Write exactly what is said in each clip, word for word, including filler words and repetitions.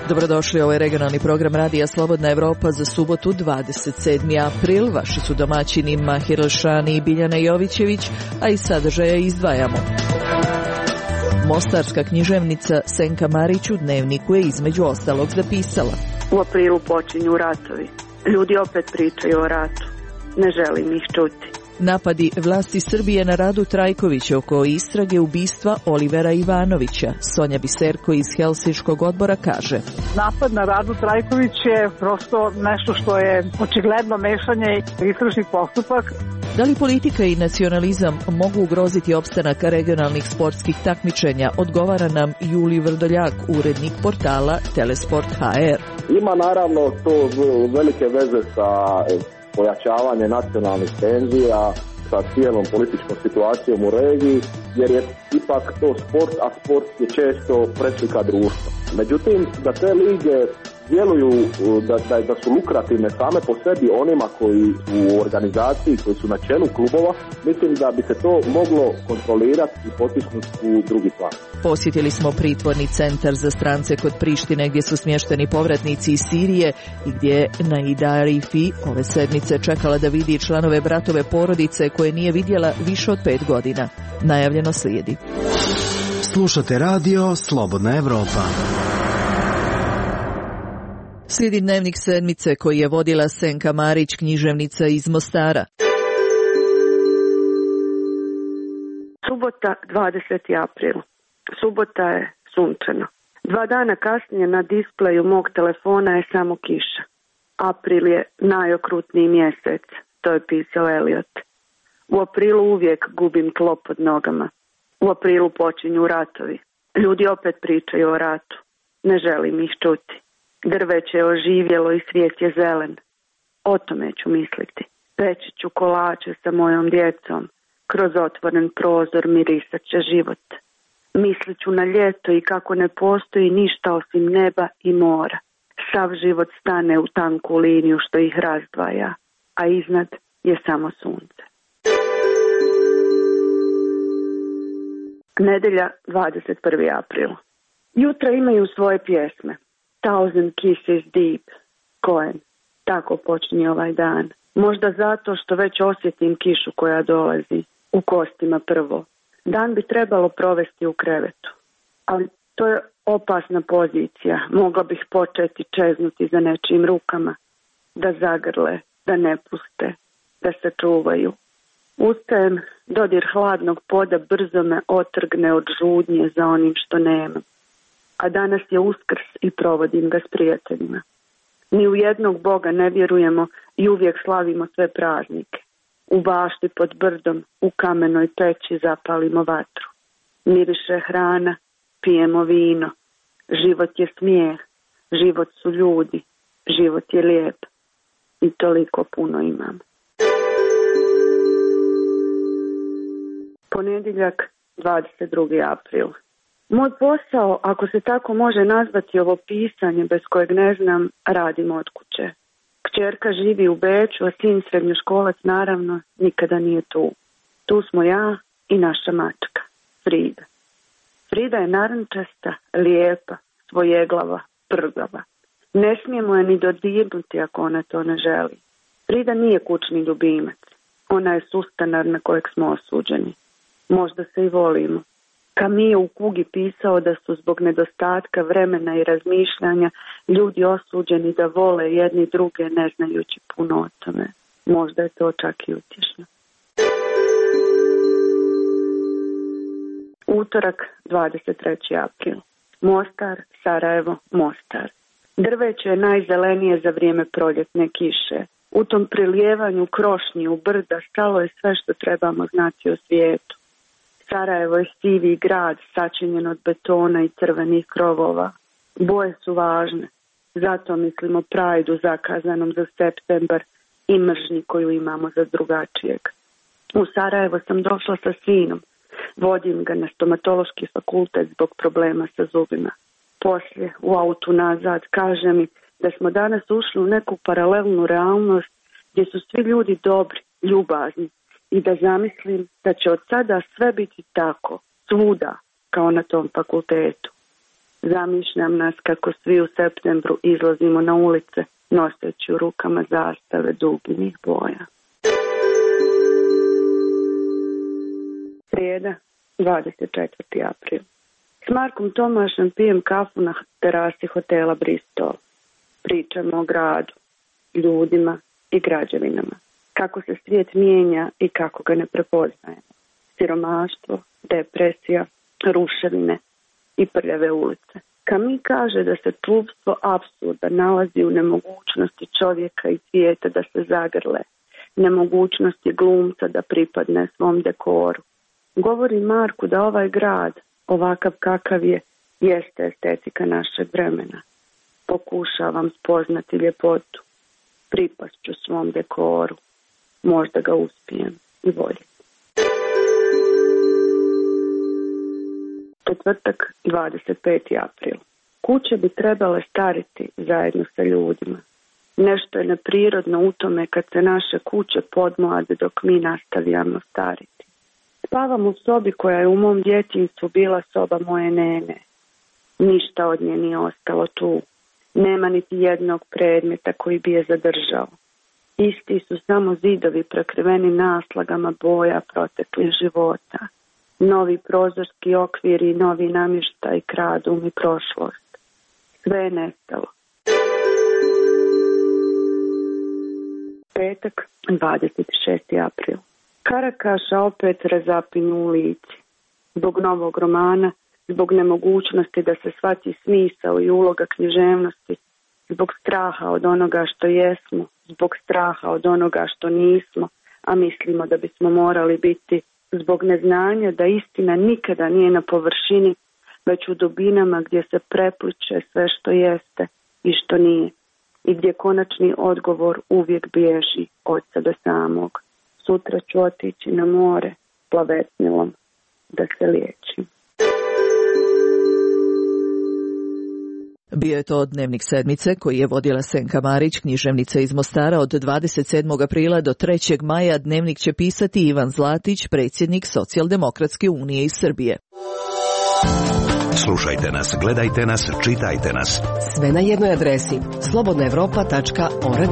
Dobrodošli, ovo je regionalni program Radija Slobodna Evropa za subotu dvadeset sedmi april. Vaši su domaćini Mahir Elšani i Biljana Jovićević, a iz sadržaja izdvajamo. Mostarska književnica Senka Marić u dnevniku je između ostalog zapisala: U aprilu počinju ratovi. Ljudi opet pričaju o ratu. Ne želim ih čuti. Napadi vlasti Srbije na Radu Trajkovića oko istrage ubistva Olivera Ivanovića. Sonja Biserko iz Helsinškog odbora kaže: Napad na Radu Trajković je prosto nešto što je očigledno mešanje istražnih postupak. Da li politika i nacionalizam mogu ugroziti opstanak regionalnih sportskih takmičenja? Odgovara nam Julij Vrdoljak, urednik portala Telesport ha er. Ima naravno to velike veze sa pojačavanje nacionalnih tenzija, sa cijelom političkom situacijom u regiji, jer je ipak to sport, a sport je često preslika društva. Međutim, da te lige djeluju, da, da, da su lukrativne same po sebi onima koji su u organizaciji, koji su na čelu klubova, mislim da bi se to moglo kontrolirati i potisnuti u drugi plan. Posjetili smo pritvorni centar za strance kod Prištine gdje su smješteni povratnici iz Sirije i gdje Naida Arifi ove sedmice čekala da vidi članove bratove porodice koje nije vidjela više od pet godina. Najavljeno slijedi. Slušate radio Slobodna Evropa. Slijedi dnevnik sedmice koji je vodila Senka Marić, književnica iz Mostara. Subota, dvadeseti april. Subota je sunčano. Dva dana kasnije na displeju mog telefona je samo kiša. April je najokrutniji mjesec, to je pisao Eliot. U aprilu uvijek gubim tlo pod nogama. U aprilu počinju ratovi. Ljudi opet pričaju o ratu. Ne želim ih čuti. Drveće je oživjelo i svijet je zelen. O tome ću misliti. Peći ću kolače sa mojom djecom. Kroz otvoren prozor mirisat će život. Mislit ću na ljeto i kako ne postoji ništa osim neba i mora. Sav život stane u tanku liniju što ih razdvaja, a iznad je samo sunce. Nedelja, dvadeset prvi april. Jutra imaju svoje pjesme. Thousand Kisses Deep, Cohen. Tako počinje ovaj dan. Možda zato što već osjetim kišu koja dolazi. U kostima prvo. Dan bi trebalo provesti u krevetu. Ali to je opasna pozicija. Mogla bih početi čeznuti za nečijim rukama. Da zagrle, da ne puste, da se čuvaju. Ustajem, dodir hladnog poda brzo me otrgne od žudnje za onim što nemam. A danas je Uskrs i provodim ga s prijateljima. Ni u jednog Boga ne vjerujemo i uvijek slavimo sve praznike. U bašti pod brdom, u kamenoj peći zapalimo vatru. Miriše hrana, pijemo vino. Život je smijeh, život su ljudi, život je lijep. I toliko puno imam. Ponedjeljak, dvadeset drugi april. Moj posao, ako se tako može nazvati ovo pisanje bez kojeg ne znam, radim od kuće. Kćerka živi u Beču, a sin srednjoškolac naravno nikada nije tu. Tu smo ja i naša mačka, Frida. Frida je narančasta, lijepa, svojeglava, prgava. Ne smijemo je ni dodirnuti ako ona to ne želi. Frida nije kućni ljubimac. Ona je sustanar na kojeg smo osuđeni. Možda se i volimo. Camus je u Kugi pisao da su zbog nedostatka vremena i razmišljanja ljudi osuđeni da vole jedni druge ne znajući puno o tome. Možda je to čak i utješno. Utorak, dvadeset treći april. Mostar, Sarajevo, Mostar. Drveće je najzelenije za vrijeme proljetne kiše. U tom prelijevanju krošnji u brda stalo je sve što trebamo znati o svijetu. Sarajevo je sivi grad sačinjen od betona i crvenih krovova. Boje su važne, zato mislimo prajdu zakazanom za septembar i mržnji koju imamo za drugačijeg. U Sarajevo sam došla sa sinom. Vodim ga na stomatološki fakultet zbog problema sa zubima. Poslije, u autu nazad, kaže mi da smo danas ušli u neku paralelnu realnost gdje su svi ljudi dobri, ljubazni i da zamislim da će od sada sve biti tako, svuda, kao na tom fakultetu. Zamišljam nas kako svi u septembru izlazimo na ulice, noseći u rukama zastave duginih boja. Srijeda, dvadeset četvrti april. S Markom Tomašem pijem kafu na terasi hotela Bristol. Pričamo o gradu, ljudima i građevinama. Kako se svijet mijenja i kako ga ne prepoznajemo. Siromaštvo, depresija, ruševine i prljave ulice. Kami kaže da se tupstvo apsurda nalazi u nemogućnosti čovjeka i svijeta da se zagrle, nemogućnosti glumca da pripadne svom dekoru. Govori Marku da ovaj grad, ovakav kakav je, jeste estetika našeg vremena. Pokušavam spoznati ljepotu, pripast ću svom dekoru, možda ga uspijem i voljeti. Četvrtak, dvadeset peti april. Kuće bi trebale stariti zajedno sa ljudima. Nešto je neprirodno u tome kad se naše kuće podmlade dok mi nastavljamo stariti. Spavam u sobi koja je u mom djetinjstvu bila soba moje nene. Ništa od nje nije ostalo tu. Nema niti jednog predmeta koji bi je zadržao. Isti su samo zidovi prekriveni naslagama boja proteklih života. Novi prozorski okviri i novi namještaj kradu mi prošlost. Sve je nestalo. Petak, dvadeset šesti april. Karakaša opet razapinju u lici. Zbog novog romana, zbog nemogućnosti da se shvati smisao i uloga književnosti, zbog straha od onoga što jesmo, zbog straha od onoga što nismo, a mislimo da bismo morali biti, zbog neznanja da istina nikada nije na površini, već u dubinama gdje se prepliče sve što jeste i što nije, i gdje konačni odgovor uvijek bježi od sebe samog. Sutra ću otići na more plavetnilom da se liječim. Bio je to Dnevnik sedmice koji je vodila Senka Marić, književnica iz Mostara. Od dvadeset sedmog aprila do trećeg maja Dnevnik će pisati Ivan Zlatić, predsjednik Socijaldemokratske unije iz Srbije. Slušajte nas, gledajte nas, čitajte nas. Sve na jednoj adresi slobodna evropa tačka org.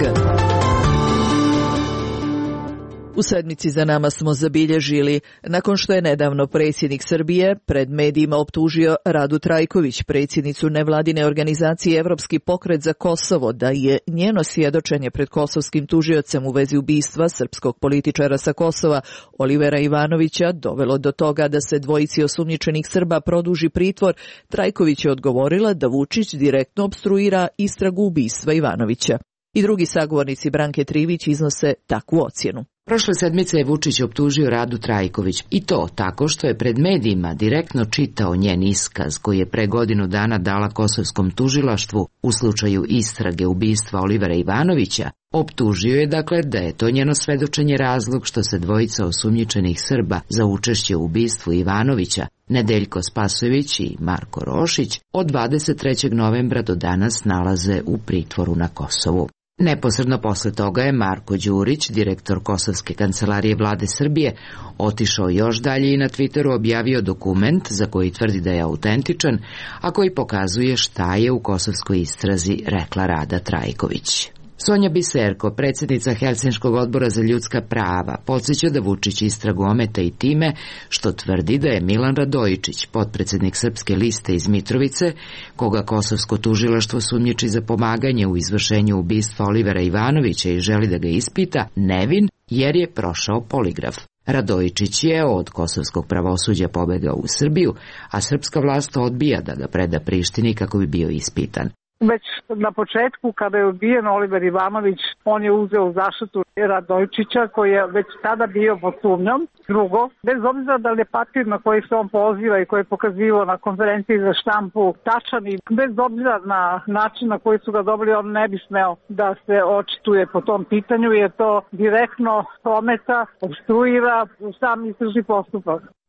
U sedmici za nama smo zabilježili, nakon što je nedavno predsjednik Srbije pred medijima optužio Radu Trajković, predsjednicu nevladine organizacije Evropski pokret za Kosovo, da je njeno svjedočenje pred kosovskim tužiocem u vezi ubistva srpskog političara sa Kosova Olivera Ivanovića dovelo do toga da se dvojici osumnjičenih Srba produži pritvor. Trajković je odgovorila da Vučić direktno opstruira istragu ubistva Ivanovića. I drugi sagovornici Branke Trivić iznose takvu ocjenu. Prošle sedmice je Vučić optužio Radu Trajković, i to tako što je pred medijima direktno čitao njen iskaz koji je pre godinu dana dala kosovskom tužilaštvu u slučaju istrage ubistva Olivera Ivanovića. Optužio je dakle da je to njeno svedočenje razlog što se dvojica osumnjičenih Srba za učešće u ubistvu Ivanovića, Nedeljko Spasojević i Marko Rošić, od dvadeset trećeg novembra do danas nalaze u pritvoru na Kosovu. Neposredno posle toga je Marko Đurić, direktor Kosovske kancelarije vlade Srbije, otišao još dalje i na Twitteru objavio dokument za koji tvrdi da je autentičan, a koji pokazuje šta je u kosovskoj istrazi rekla Rada Trajković. Sonja Biserko, predsjednica Helsinškog odbora za ljudska prava, podsjeća da Vučić istragu ometa i time što tvrdi da je Milan Radojičić, potpredsjednik Srpske liste iz Mitrovice, koga kosovsko tužilaštvo sumnjiči za pomaganje u izvršenju ubistva Olivera Ivanovića i želi da ga ispita, nevin jer je prošao poligraf. Radojičić je od kosovskog pravosuđa pobegao u Srbiju, a srpska vlast odbija da ga preda Prištini kako bi bio ispitan. Već na početku, kada je ubijen Oliver Ivanović, on je uzeo u zaštitu Radojičića, koji je već tada bio pod sumnjom. Drugo, bez obzira da li je papir na koji se on poziva i koji je pokazivao na konferenciji za štampu tačan i bez obzira na način na koji su ga dobili, on ne bi smeo da se očituje po tom pitanju, jer to direktno ometa, obstruira sam istražni postupak.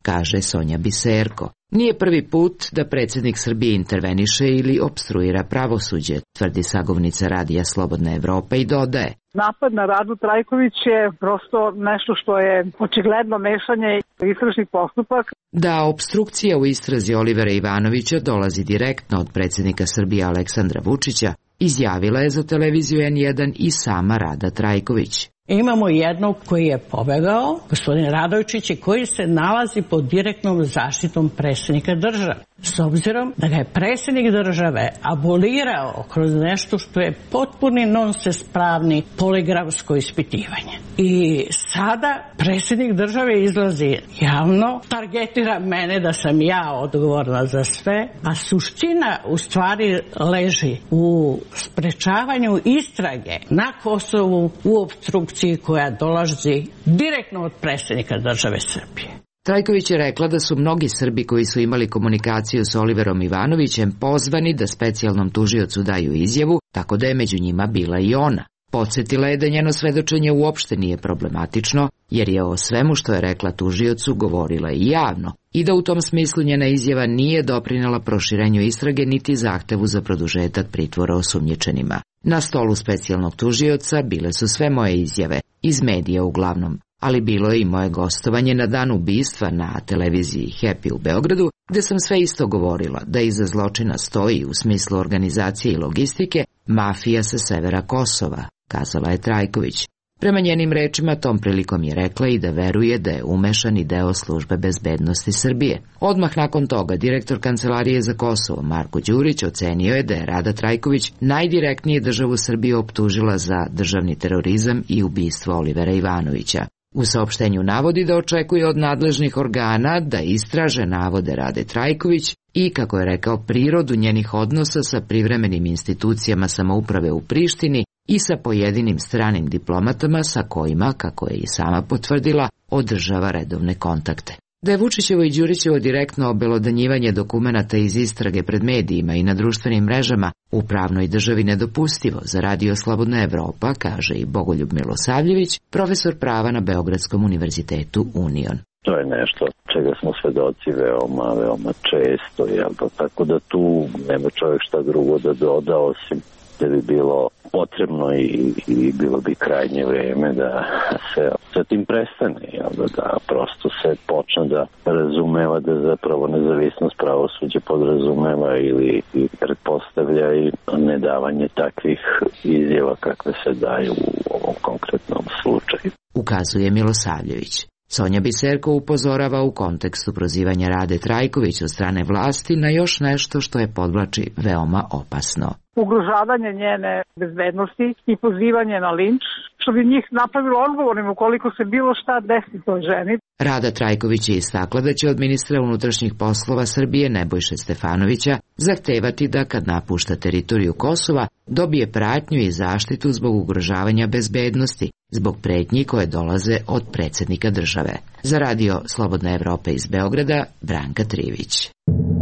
kaže Sonja Biserko. Nije prvi put da predsjednik Srbije interveniše ili opstruira pravosuđe, tvrdi sagovornica Radija Slobodna Evropa i dodaje. Napad na Radu Trajković je prosto nešto što je očigledno mešanje istražnih postupaka. Da opstrukcija u istrazi Olivera Ivanovića dolazi direktno od predsjednika Srbije Aleksandra Vučića, izjavila je za televiziju en jedan i sama Rada Trajković. Imamo jednog koji je pobegao, gospodin Radojčić, koji se nalazi pod direktnom zaštitom predsjednika države. S obzirom da ga je predsjednik države abolirao kroz nešto što je potpuni nonsens pravni poligrafsko ispitivanje. I sada predsjednik države izlazi javno, targetira mene da sam ja odgovorna za sve, a suština u stvari leži u sprečavanju istrage na Kosovu u opstrukciji koja dolazi direktno od predsjednika države Srbije. Trajković je rekla da su mnogi Srbi koji su imali komunikaciju s Oliverom Ivanovićem pozvani da specijalnom tužiocu daju izjavu, tako da je među njima bila i ona. Podsjetila je da njeno svedočenje uopšte nije problematično, jer je o svemu što je rekla tužiocu govorila i javno, i da u tom smislu njena izjava nije doprinela proširenju istrage niti zahtevu za produžetak pritvora osumnjičenima. Na stolu specijalnog tužioca bile su sve moje izjave, iz medija uglavnom, ali bilo je i moje gostovanje na dan ubistva na televiziji Happy u Beogradu, gde sam sve isto govorila da iza zločina stoji u smislu organizacije i logistike mafija sa severa Kosova, kazala je Trajković. Prema njenim rečima tom prilikom je rekla i da veruje da je umešan i deo službe bezbednosti Srbije. Odmah nakon toga direktor Kancelarije za Kosovo Marko Đurić ocenio je da je Rada Trajković najdirektnije državu Srbije optužila za državni terorizam i ubistvo Olivera Ivanovića. U saopštenju navodi da očekuje od nadležnih organa da istraže navode Rade Trajković i, kako je rekao, prirodu njenih odnosa sa privremenim institucijama samouprave u Prištini i sa pojedinim stranim diplomatama sa kojima, kako je i sama potvrdila, održava redovne kontakte. Da je Vučićevo i Đurićevo direktno obelodanjivanje dokumenata iz istrage pred medijima i na društvenim mrežama u pravnoj državi nedopustivo za Radio Slobodna Evropa, kaže i Bogoljub Milosavljević, profesor prava na Beogradskom univerzitetu Union. To je nešto čega smo svedoci veoma, veoma često, jel da, tako da tu nema čovjek šta drugo da doda osim da bi bilo potrebno i, i bilo bi krajnje vreme da se sa tim prestane, jel da, da prosto se počne da razumeva da zapravo nezavisnost pravosuđa podrazumeva ili i pretpostavlja i nedavanje takvih izjava kakve se daju u ovom konkretnom slučaju. Ukazuje Milosavljević. Sonja Biserko upozorava u kontekstu prozivanja Rade Trajković od strane vlasti na još nešto što je, podvlači, veoma opasno. Ugrožavanje njene bezbednosti i pozivanje na linč, što bi njih napravilo odgovornim ukoliko se bilo šta desi toj ženi. Rada Trajković je istakla da će od ministra unutrašnjih poslova Srbije Nebojše Stefanovića zahtevati da kad napušta teritoriju Kosova dobije pratnju i zaštitu zbog ugrožavanja bezbednosti, zbog pretnji koje dolaze od predsjednika države. Za Radio Slobodna Evropa iz Beograda, Branka Trivić.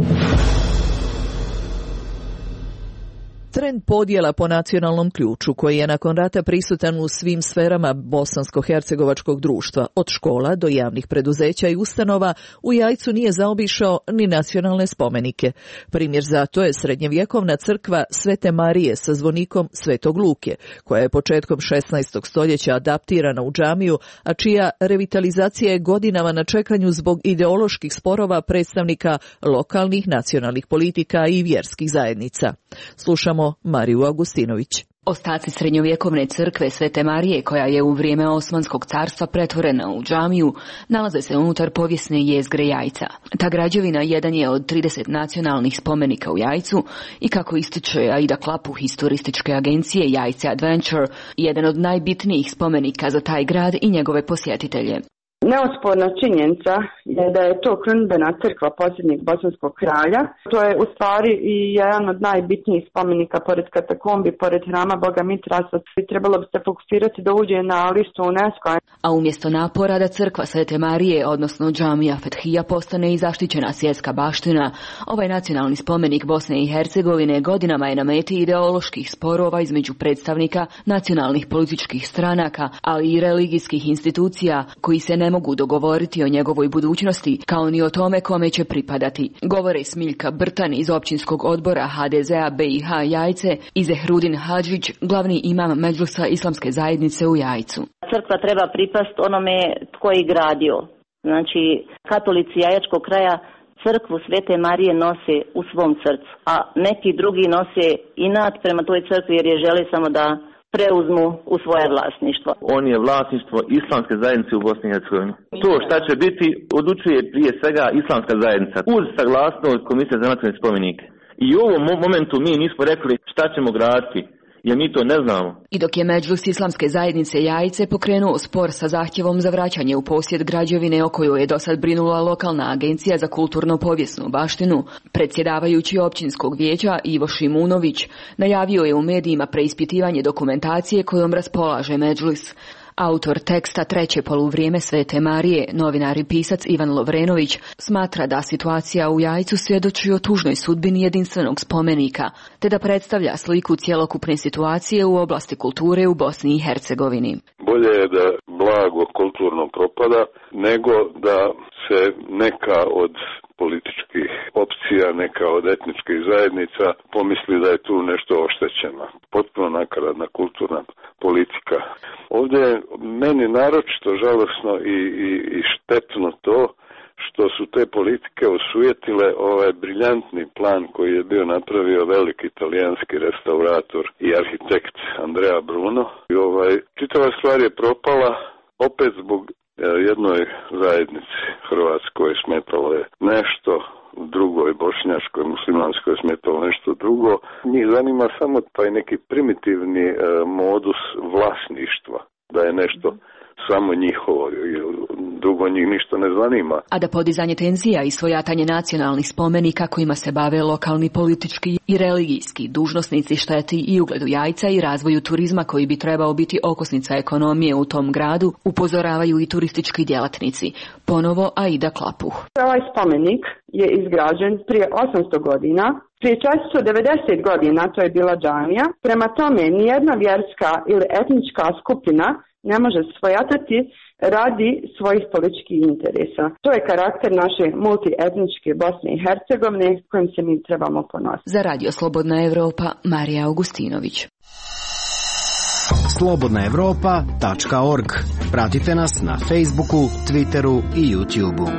Trend podjela po nacionalnom ključu, koji je nakon rata prisutan u svim sferama bosansko-hercegovačkog društva, od škola do javnih preduzeća i ustanova, u Jajcu nije zaobišao ni nacionalne spomenike. Primjer za to je srednjevjekovna crkva Svete Marije sa zvonikom Svetog Luke, koja je početkom šesnaestog stoljeća adaptirana u džamiju, a čija revitalizacija je godinama na čekanju zbog ideoloških sporova predstavnika lokalnih nacionalnih politika i vjerskih zajednica. Slušamo Mariju Augustinović. Ostaci srednjovjekovne crkve Svete Marije, koja je u vrijeme Osmanskog carstva pretvorena u džamiju, nalaze se unutar povijesne jezgre Jajca. Ta građevina jedan je od trideset nacionalnih spomenika u Jajcu i, kako ističe Aida Klapuh iz turističke agencije Jajce Adventure, jedan od najbitnijih spomenika za taj grad i njegove posjetitelje. Neosporna činjenica je da je to krunidbena crkva posljednjeg bosanskog kralja. To je u stvari i jedan od najbitnijih spomenika pored katakombi, pored hrama Boga Mitrasa. Trebalo bi se fokusirati da uđe na listu UNESCO. A umjesto napora da crkva Svete Marije, odnosno džamija Fethija, postane i zaštićena svjetska baština, ovaj nacionalni spomenik Bosne i Hercegovine godinama je na meti ideoloških sporova između predstavnika nacionalnih političkih stranaka, ali i religijskih institucija koji se ne mogu dogovoriti o njegovoj budućnosti, kao ni o tome kome će pripadati. Govore Smiljka Brtan iz općinskog odbora ha de zea be i ha Jajce i Zehrudin Hadžić, glavni imam Medžlisa islamske zajednice u Jajcu. Crkva treba pripast onome tko je gradio. Znači, katolici Jajačkog kraja crkvu Svete Marije nose u svom srcu, a neki drugi nose inat prema toj crkvi jer je žele samo da preuzmu u svoje vlasništvo. On je vlasništvo islamske zajednice u Bosni i Hercegovini. To šta će biti odlučuje prije svega islamska zajednica uz saglasnost Komisije za nacionalne spomenike. I u ovom momentu mi nismo rekli šta ćemo graditi, jer mi to ne znamo. I dok je Medžlis islamske zajednice Jajce pokrenuo spor sa zahtjevom za vraćanje u posjed građevine o kojoj je dosad brinula lokalna agencija za kulturno-povijesnu baštinu, predsjedavajući općinskog vijeća Ivo Šimunović najavio je u medijima preispitivanje dokumentacije kojom raspolaže Medžlis. Autor teksta Treće poluvrijeme Svete Marije, novinar i pisac Ivan Lovrenović, smatra da situacija u Jajcu svjedoči o tužnoj sudbini jedinstvenog spomenika, te da predstavlja sliku cjelokupne situacije u oblasti kulture u Bosni i Hercegovini. Bolje je da blago kulturno propada, nego da se neka od političkih opcija, neka od etničkih zajednica pomisli da je tu nešto oštećeno. Potpuno nakaradna kulturna politika. Ovdje je meni naročito žalosno i, i, i štetno to što su te politike osujetile ovaj briljantni plan koji je bio napravio veliki italijanski restaurator i arhitekt Andrea Bruno. I ovaj, čitava stvar je propala opet zbog jednoj zajednici Hrvatskoj smetalo je nešto, drugoj bošnjačkoj, muslimanskoj smetalo nešto drugo. Njih zanima samo taj neki primitivni e, modus vlasništva, da je nešto samo njihovo, drugo njih ništa ne zanima. A da podizanje tenzija i svojatanje nacionalnih spomenika kojima se bave lokalni politički i religijski dužnosnici šteti i ugledu Jajca i razvoju turizma koji bi trebao biti okosnica ekonomije u tom gradu, upozoravaju i turistički djelatnici. Ponovo Aida Klapuh. Ovaj spomenik je izgrađen prije osamsto godina. Prije često devedeset godina to je bila džamija. Prema tome, nijedna vjerska ili etnička skupina ne može svojatati radi svojih političkih interesa. To je karakter naše multietničke Bosne i Hercegovine kojim se mi trebamo ponositi. Za Radio Slobodna Evropa, Marija Augustinović. slobodna evropa tačka org. Pratite nas na Facebooku, Twitteru i YouTubeu.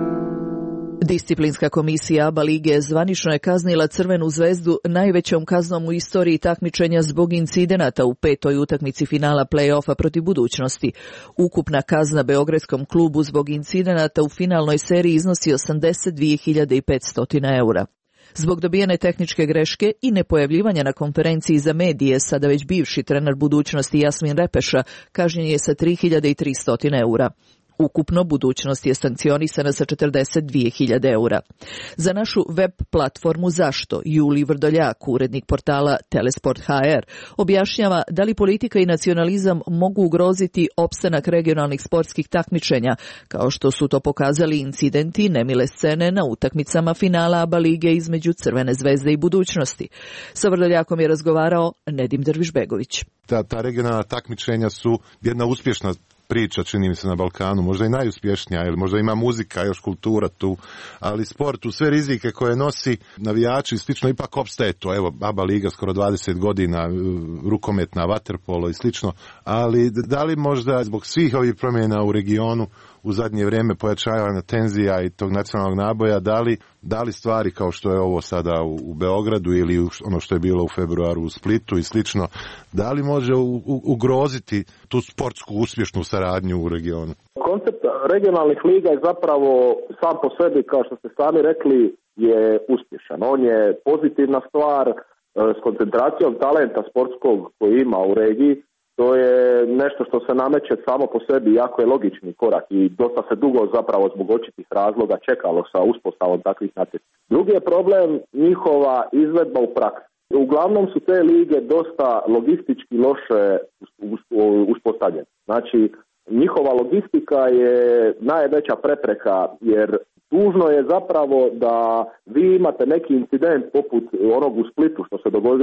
Disciplinska komisija ABA lige zvanično je kaznila Crvenu zvezdu najvećom kaznom u istoriji takmičenja zbog incidenata u petoj utakmici finala play-offa protiv Budućnosti. Ukupna kazna beogradskom klubu zbog incidenata u finalnoj seriji iznosi osamdeset dvije hiljade petsto eura. Zbog dobijene tehničke greške i nepojavljivanja na konferenciji za medije, sada već bivši trener Budućnosti Jasmin Repeša kažnjen je sa tri hiljade tristo eura. Ukupno Budućnost je sankcionisana sa četrdeset dvije hiljade eura. Za našu web platformu Zašto, Juli Vrdoljak, urednik portala Telesport ha er, objašnjava da li politika i nacionalizam mogu ugroziti opstanak regionalnih sportskih takmičenja, kao što su to pokazali incidenti nemile scene na utakmicama finala ABA lige između Crvene zvezde i Budućnosti. Sa Vrdoljakom je razgovarao Nedim Drvišbegović. Ta, ta regionalna takmičenja su jedna uspješna priča, čini mi se, na Balkanu, možda i najuspješnija, ili možda ima muzika, još kultura tu, ali sport, u sve rizike koje nosi navijači i slično, ipak opstaje to. Evo, ABA liga skoro dvadeset godina, rukometna, vaterpolo i slično, ali da li možda zbog svih ovih promjena u regionu u zadnje vrijeme pojačavanja tenzija i tog nacionalnog naboja, da li, da li stvari kao što je ovo sada u, u Beogradu ili u, ono što je bilo u februaru u Splitu i slično, da li može u, u, ugroziti tu sportsku uspješnu saradnju u regionu? Koncept regionalnih liga je zapravo sam po sebi, kao što ste sami rekli, je uspješan. On je pozitivna stvar s koncentracijom talenta sportskog koji ima u regiji. To je nešto što se nameće samo po sebi, jako je logični korak i dosta se dugo zapravo zbog očitih razloga čekalo sa uspostavom takvih natjecanja. Drugi je problem njihova izvedba u praksi. Uglavnom su te lige dosta logistički loše uspostavljene. Znači, njihova logistika je najveća prepreka jer tužno je zapravo da vi imate neki incident poput onog u Splitu što se dogodilo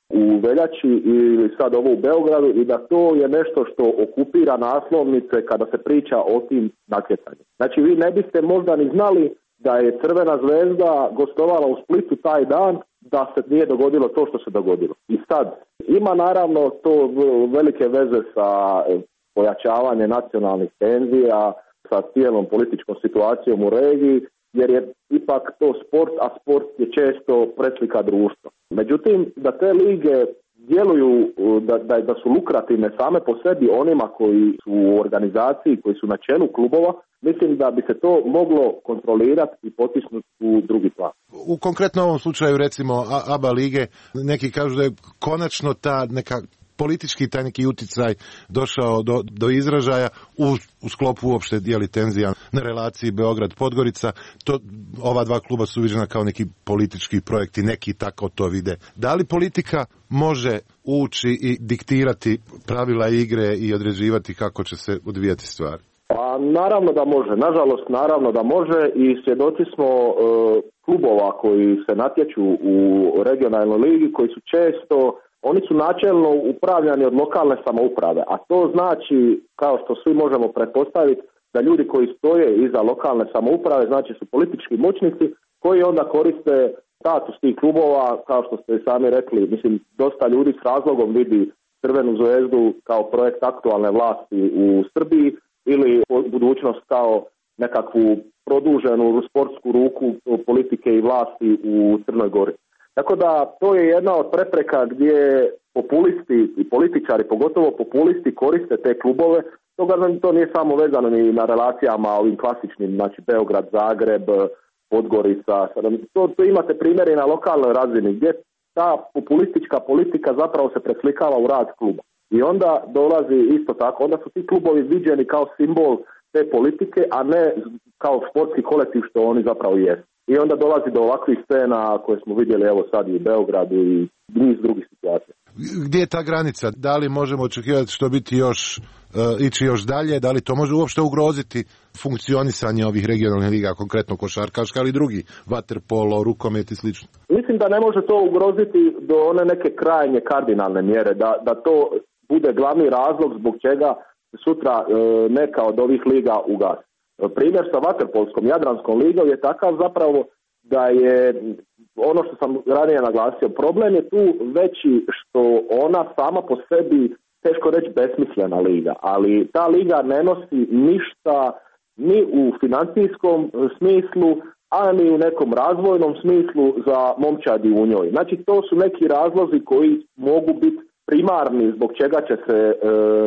u veljači ili sad ovo u Beogradu i da to je nešto što okupira naslovnice kada se priča o tim natjecanjima. Znači vi ne biste možda ni znali da je Crvena zvezda gostovala u Splitu taj dan da se nije dogodilo to što se dogodilo. I sad ima naravno to velike veze sa pojačavanjem nacionalnih tenzija, sa cijelom političkom situacijom u regiji, jer je ipak to sport, a sport je često preslika društva. Međutim, da te lige djeluju, da, da, da su lukrativne same po sebi onima koji su u organizaciji, koji su na čelu klubova, mislim da bi se to moglo kontrolirati i potisnuti u drugi plan. U konkretno ovom slučaju, recimo A B A lige, neki kažu da je konačno ta neka politički taj neki uticaj došao do, do izražaja u, u sklopu uopšte dijeli tenzija na relaciji Beograd-Podgorica. To, ova dva kluba su viđena kao neki politički projekti, neki tako to vide. Da li politika može ući i diktirati pravila igre i određivati kako će se odvijati stvari? Pa naravno da može, nažalost naravno da može i svjedoci smo e, klubova koji se natječu u regionalnoj ligi koji su često, oni su načelno upravljani od lokalne samouprave, a to znači, kao što svi možemo pretpostaviti, da ljudi koji stoje iza lokalne samouprave, znači su politički moćnici koji onda koriste status tih klubova, kao što ste sami rekli, mislim, dosta ljudi s razlogom vidi Crvenu zvezdu kao projekt aktualne vlasti u Srbiji ili budućnost kao nekakvu produženu sportsku ruku politike i vlasti u Crnoj Gori. Tako da to je jedna od prepreka gdje populisti i političari, pogotovo populisti, koriste te klubove. Toga to nije samo vezano ni na relacijama ovim klasičnim, znači Beograd, Zagreb, Podgorica. To, to imate primjeri na lokalnoj razini gdje ta populistička politika zapravo se preslikava u rad kluba. I onda dolazi isto tako, onda su ti klubovi viđeni kao simbol te politike, a ne kao sportski kolektiv što oni zapravo jesu. I onda dolazi do ovakvih scena koje smo vidjeli evo sad i u Beogradu i niz drugih situacija. Gdje je ta granica? Da li možemo očekivati što biti još, uh, ići još dalje? Da li to može uopšte ugroziti funkcionisanje ovih regionalnih liga, konkretno košarkaška, ali drugi, vaterpolo, rukomet i slično? Mislim da ne može to ugroziti do one neke krajnje kardinalne mjere, da, da to bude glavni razlog zbog čega sutra uh, neka od ovih liga ugasi. Primjer sa vaterpolskom Jadranskom ligom je takav zapravo da je ono što sam ranije naglasio, problem je tu veći što ona sama po sebi, teško reći besmislena liga, ali ta liga ne nosi ništa ni u financijskom smislu, a ni u nekom razvojnom smislu za momčadi u njoj. Znači to su neki razlozi koji mogu biti primarni zbog čega će se e,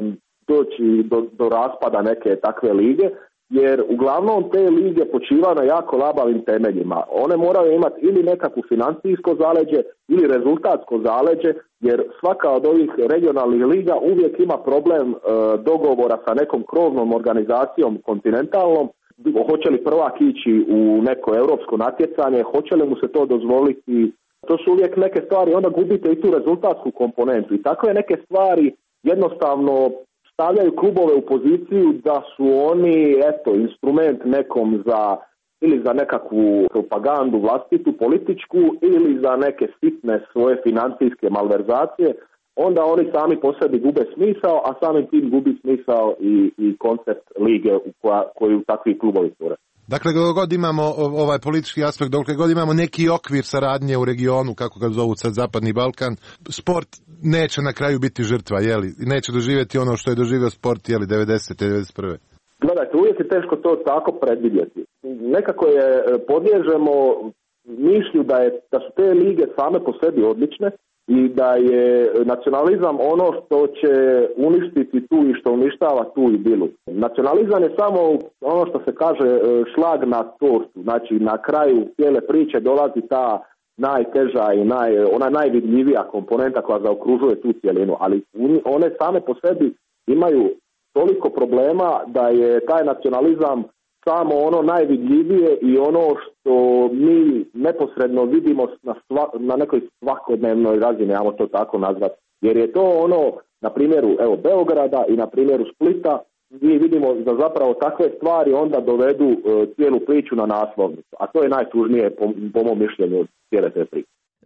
doći do, do raspada neke takve lige, jer uglavnom te lige počivaju na jako labavim temeljima. One moraju imati ili nekakvu financijsko zaleđe ili rezultatsko zaleđe, jer svaka od ovih regionalnih liga uvijek ima problem e, dogovora sa nekom krovnom organizacijom kontinentalnom. Hoće li prvak ići u neko europsko natjecanje, hoće li mu se to dozvoliti. To su uvijek neke stvari, onda gubite i tu rezultatsku komponentu. I takve neke stvari jednostavno stavljaju klubove u poziciju da su oni, eto, instrument nekom za ili za nekakvu propagandu vlastitu, političku, ili za neke sitne svoje financijske malverzacije, onda oni sami po sebi gube smisao, a samim tim gubi smisao i, i koncept lige u koja, koju takvi klubovi stvore. Dakle, dok god imamo ovaj politički aspekt, dok god imamo neki okvir saradnje u regionu, kako ga zovu sad Zapadni Balkan, sport neće na kraju biti žrtva, jeli? Neće doživjeti ono što je doživio sport, jeli, devedesete, devedeset prve. Gledajte, uvijek je teško to tako predvidjeti. Nekako je podliježemo mišlju da, je, da su te lige same po sebi odlične i da je nacionalizam ono što će uništiti tu i što uništava tu i bilu. Nacionalizam je samo ono što se kaže šlag na tortu, znači na kraju cijele priče dolazi ta najteža i naj, ona najvidljivija komponenta koja zaokružuje tu cijelinu, ali one same po sebi imaju toliko problema da je taj nacionalizam samo ono najvidljivije i ono što mi neposredno vidimo na, sva, na nekoj svakodnevnoj razini, ajmo to tako nazvati. Jer je to ono, na primjeru evo, Beograda i na primjeru Splita, mi vidimo da zapravo takve stvari onda dovedu uh, cijelu priču na naslovnicu. A to je najtužnije po, po mom mišljenju od cijele te priče.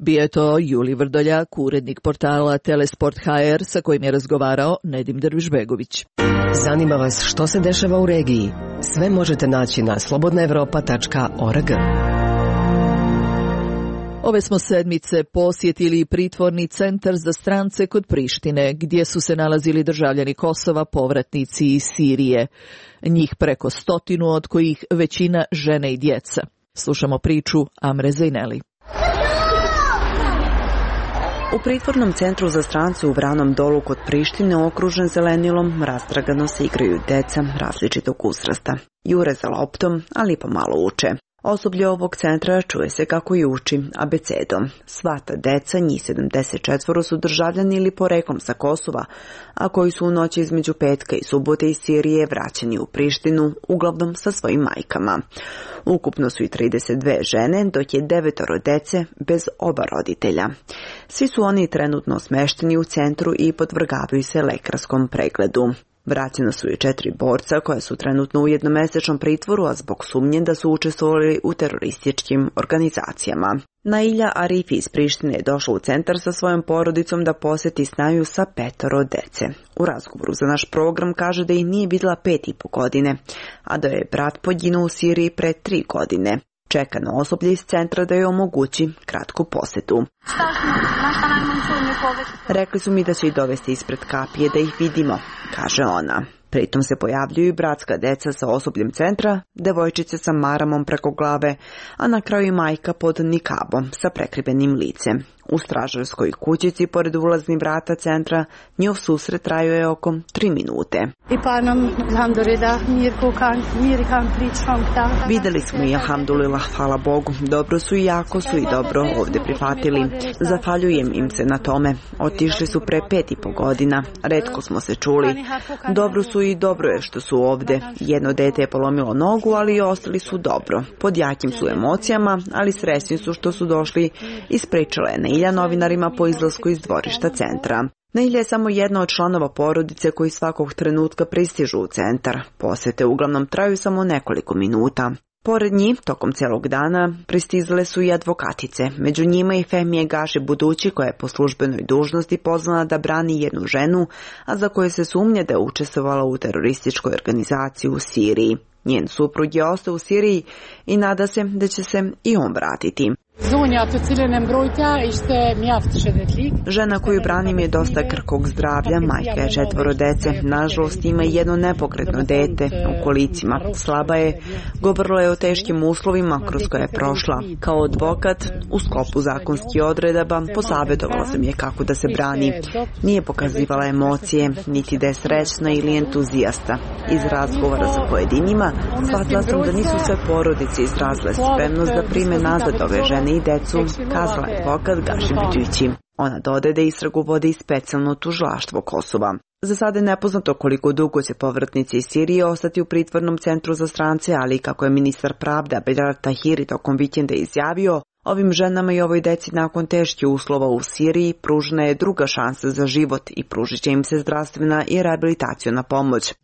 Bio je to Juli Vrdoljak, urednik portala Telesport ha er, sa kojim je razgovarao Nedim Dervišbegović. Zanima vas što se dešava u regiji? Sve možete naći na slobodna evropa tačka org. Ove smo sedmice posjetili pritvorni centar za strance kod Prištine, gdje su se nalazili državljani Kosova, povratnici iz Sirije. Njih preko stotinu, od kojih većina žene i djeca. Slušamo priču Amre Zejneli. U pritvornom centru za strance u Vranom Dolu kod Prištine, okružen zelenilom, rastragano se igraju deca različitog uzrasta. Jure za loptom, ali pomalo uče. Osoblje ovog centra čuje se kako i uči abecedom. Sva ta deca, njih sedamdeset četiri, su državljani ili poreklom sa Kosova, a koji su u noći između petka i subote iz Sirije vraćeni u Prištinu, uglavnom sa svojim majkama. Ukupno su i trideset dve žene, dok je devetoro dece bez oba roditelja. Svi su oni trenutno smešteni u centru i podvrgavaju se lekarskom pregledu. Vraćena su i četiri borca koja su trenutno u jednomesečnom pritvoru, a zbog sumnje da su učestvovali u terorističkim organizacijama. Nailja Arifi iz Prištine je došla u centar sa svojom porodicom da posjeti snaju sa petoro dece. U razgovoru za naš program kaže da ih nije vidjela pet i po godine, a da je brat poginuo u Siriji pre tri godine. Čeka na osoblje iz centra da joj omogući kratku posjetu. Rekli su mi da će ih dovesti ispred kapije da ih vidimo, kaže ona. Pritom se pojavljuju i bratska deca sa osobljem centra, devojčice sa maramom preko glave, a na kraju i majka pod nikabom sa prekrivenim licem. U stražarskoj kućici pored ulaznih vrata centra njihov susret trajao je oko tri minute. Videli smo i alhamdulillah, hvala Bogu, dobro su i jako su i dobro ovdje prihvatili. Zahvaljujem im se na tome. Otišli su pre pet i po godina, retko smo se čuli. Dobro su i dobro je što su ovdje. Jedno dete je polomilo nogu, ali i ostali su dobro. Pod jakim su emocijama, ali sresni su što su došli, ispričala je Nailja novinarima po izlasku iz dvorišta centra. Nailja je samo jedna od članova porodice koji svakog trenutka pristižu u centar. Posjete uglavnom traju samo nekoliko minuta. Pored njih, tokom celog dana, pristizale su i advokatice. Među njima i Fehmije Gaši Budući, koja je po službenoj dužnosti pozvana da brani jednu ženu, a za koju se sumnje da je učestvovala u terorističkoj organizaciji u Siriji. Njen suprug je ostao u Siriji i nada se da će se i on vratiti. Žena koju branim je dosta krhkog zdravlja, majka je četvoro dece, nažalost ima i jedno nepokretno dete u kolicima. Slaba je, govorila je o teškim uslovima kroz koje je prošla. Kao advokat, u sklopu zakonskih odredaba, posavjetovala sam je kako da se brani. Nije pokazivala emocije, niti da je srećna ili entuzijasta. Iz razgovora sa pojedinima, shvatila sam da nisu sve porodice izrazile spremnost da prime nazad ove žene i decu, kazala je advokat Gaši Budući. Ona dodaje da istragu vodi i specijalno tužilaštvo Kosova. Za sada je nepoznato koliko dugo će povratnici iz Sirije ostati u pritvornom centru za strance, ali kako je ministar pravde Berar Tahiri tokom vikenda izjavio, ovim ženama i ovoj deci nakon teških uslova u Siriji pružena je druga šansa za život i pružit će im se zdravstvena i rehabilitaciona pomoć.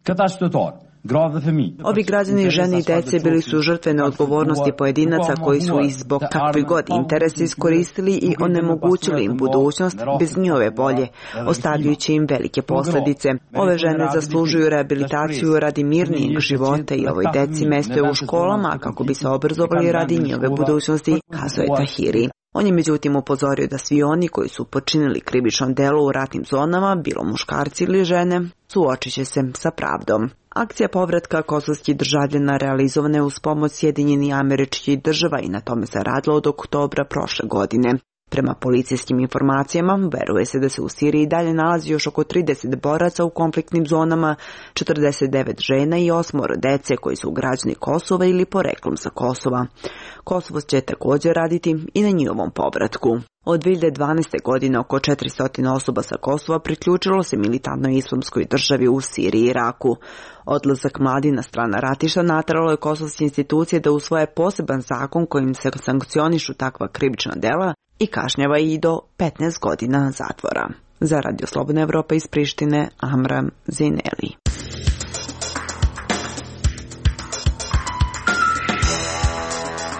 Ovi građani, žene i dece bili su žrtve neodgovornosti pojedinaca koji su ih zbog kakvi god interesa iskoristili i onemogućili im budućnost bez njihove volje, ostavljajući im velike posljedice. Ove žene zaslužuju rehabilitaciju radi mirnijeg života i ovoj deci mesto je u školama kako bi se obrazovali radi njihove budućnosti, kazao je Tahiri. On je međutim upozorio da svi oni koji su počinili krivično delo u ratnim zonama, bilo muškarci ili žene, suočit će se sa pravdom. Akcija povratka kosovskih državljana realizovana je uz pomoć Sjedinjenih Američkih Država i na tome se radilo od oktobra prošle godine. Prema policijskim informacijama, veruje se da se u Siriji dalje nalazi još oko trideset boraca u konfliktnim zonama, četrdeset devet žena i osmoro dece koji su građani Kosova ili poreklom sa Kosova. Kosovo će također raditi i na njihovom povratku. Od dvije hiljade dvanaeste. godine oko četiristo osoba sa Kosova priključilo se militantnoj islamskoj državi u Siriji i Iraku. Odlazak mladi na strana ratišta nateralo je kosovske institucije da usvoje poseban zakon kojim se sankcionišu takva krivična dela i kažnjava i do petnaest godina zatvora. Za Radio Slobodna Evropa iz Prištine, Amram Zineli.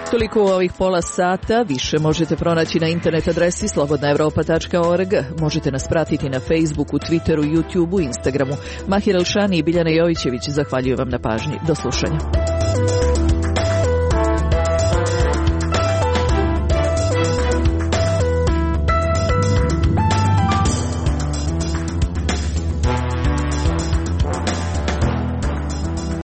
Toliko u ovih pola sata, više možete pronaći na internet adresi slobodna evropa tačka org. Možete nas pratiti na Facebooku, Twitteru, YouTubeu, Instagramu. Mahir Elšani i Biljana Jovićević zahvaljuju vam na pažnji. Do slušanja.